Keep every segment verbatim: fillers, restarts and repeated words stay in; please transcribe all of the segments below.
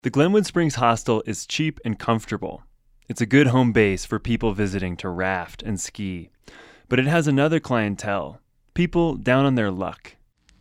The Glenwood Springs Hostel is cheap and comfortable. It's a good home base for people visiting to raft and ski. But it has another clientele, people down on their luck.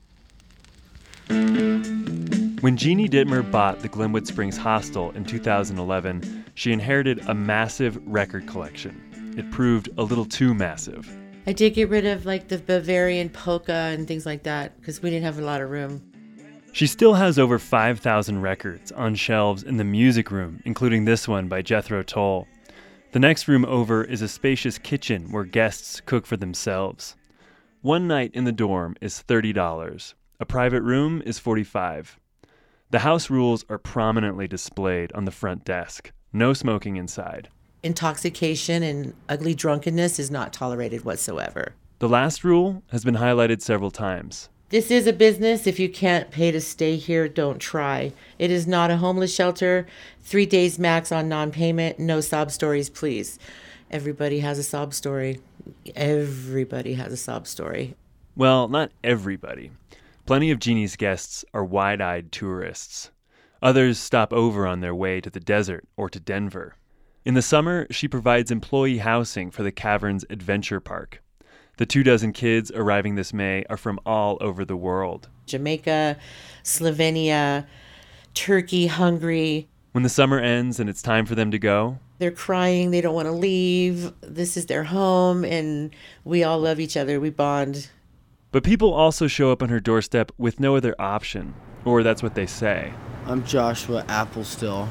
When Jeannie Dittmer bought the Glenwood Springs Hostel in two thousand eleven, she inherited a massive record collection. It proved a little too massive. I did get rid of like the Bavarian polka and things like that because we didn't have a lot of room. She still has over five thousand records on shelves in the music room, including this one by Jethro Tull. The next room over is a spacious kitchen where guests cook for themselves. One night in the dorm is thirty dollars. A private room is forty-five dollars. The house rules are prominently displayed on the front desk. No smoking inside. Intoxication and ugly drunkenness is not tolerated whatsoever. The last rule has been highlighted several times. This is a business. If you can't pay to stay here, don't try. It is not a homeless shelter. Three days max on non-payment. No sob stories, please. Everybody has a sob story. Everybody has a sob story. Well, not everybody. Plenty of Jeannie's guests are wide-eyed tourists. Others stop over on their way to the desert or to Denver. In the summer, she provides employee housing for the Caverns Adventure Park. The two dozen kids arriving this May are from all over the world. Jamaica, Slovenia, Turkey, Hungary. When the summer ends and it's time for them to go, they're crying, they don't want to leave. This is their home, and we all love each other. We bond. But people also show up on her doorstep with no other option, or that's what they say. I'm Joshua Applestill.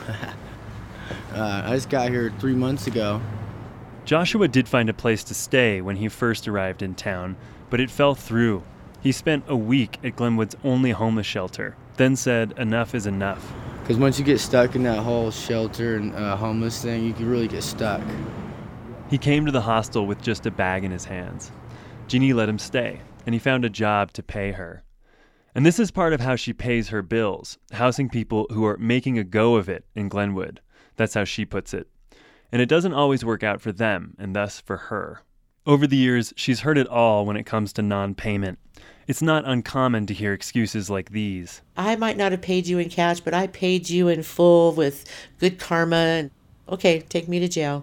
uh, I just got here three months ago. Joshua did find a place to stay when he first arrived in town, but it fell through. He spent a week at Glenwood's only homeless shelter, then said enough is enough. Because once you get stuck in that whole shelter and uh, homeless thing, you can really get stuck. He came to the hostel with just a bag in his hands. Jeannie let him stay, and he found a job to pay her. And this is part of how she pays her bills, housing people who are making a go of it in Glenwood. That's how she puts it. And it doesn't always work out for them, and thus for her. Over the years, she's heard it all when it comes to non-payment. It's not uncommon to hear excuses like these. I might not have paid you in cash, but I paid you in full with good karma. Okay, take me to jail.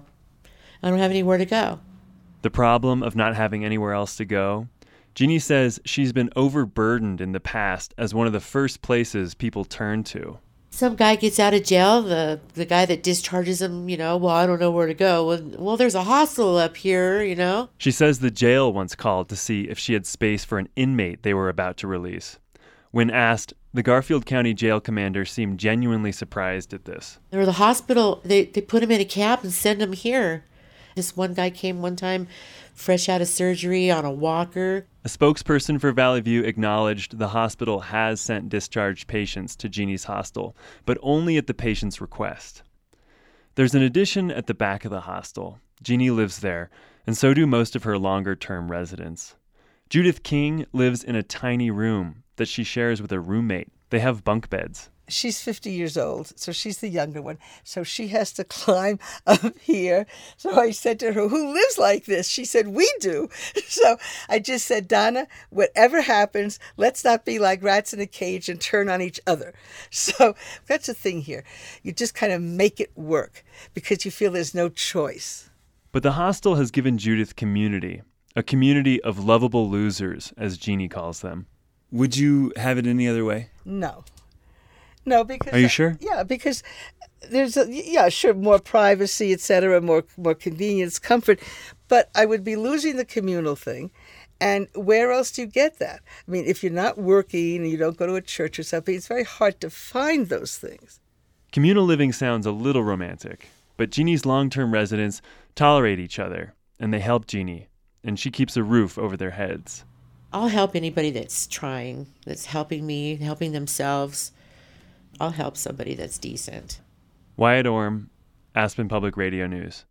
I don't have anywhere to go. The problem of not having anywhere else to go? Jeannie says she's been overburdened in the past as one of the first places people turn to. Some guy gets out of jail, the the guy that discharges him, you know, well, I don't know where to go. Well, well, there's a hostel up here, you know. She says the jail once called to see if she had space for an inmate they were about to release. When asked, the Garfield County jail commander seemed genuinely surprised at this. Or the hospital, they, they put him in a cab and send him here. This one guy came one time, fresh out of surgery on a walker. A spokesperson for Valley View acknowledged the hospital has sent discharged patients to Jeannie's hostel, but only at the patient's request. There's an addition at the back of the hostel. Jeannie lives there, and so do most of her longer-term residents. Judith King lives in a tiny room that she shares with a roommate. They have bunk beds. She's fifty years old, so she's the younger one. So she has to climb up here. So I said to her, who lives like this? She said, we do. So I just said, Donna, whatever happens, let's not be like rats in a cage and turn on each other. So that's the thing here. You just kind of make it work because you feel there's no choice. But the hostel has given Judith community, a community of lovable losers, as Jeannie calls them. Would you have it any other way? No. No, because... Are you sure? Uh, yeah, because there's, a, yeah, sure, more privacy, et cetera, more, more convenience, comfort. But I would be losing the communal thing. And where else do you get that? I mean, if you're not working and you don't go to a church or something, it's very hard to find those things. Communal living sounds a little romantic, but Jeannie's long-term residents tolerate each other, and they help Jeannie, and she keeps a roof over their heads. I'll help anybody that's trying, that's helping me, helping themselves. I'll help somebody that's decent. Wyatt Orm, Aspen Public Radio News.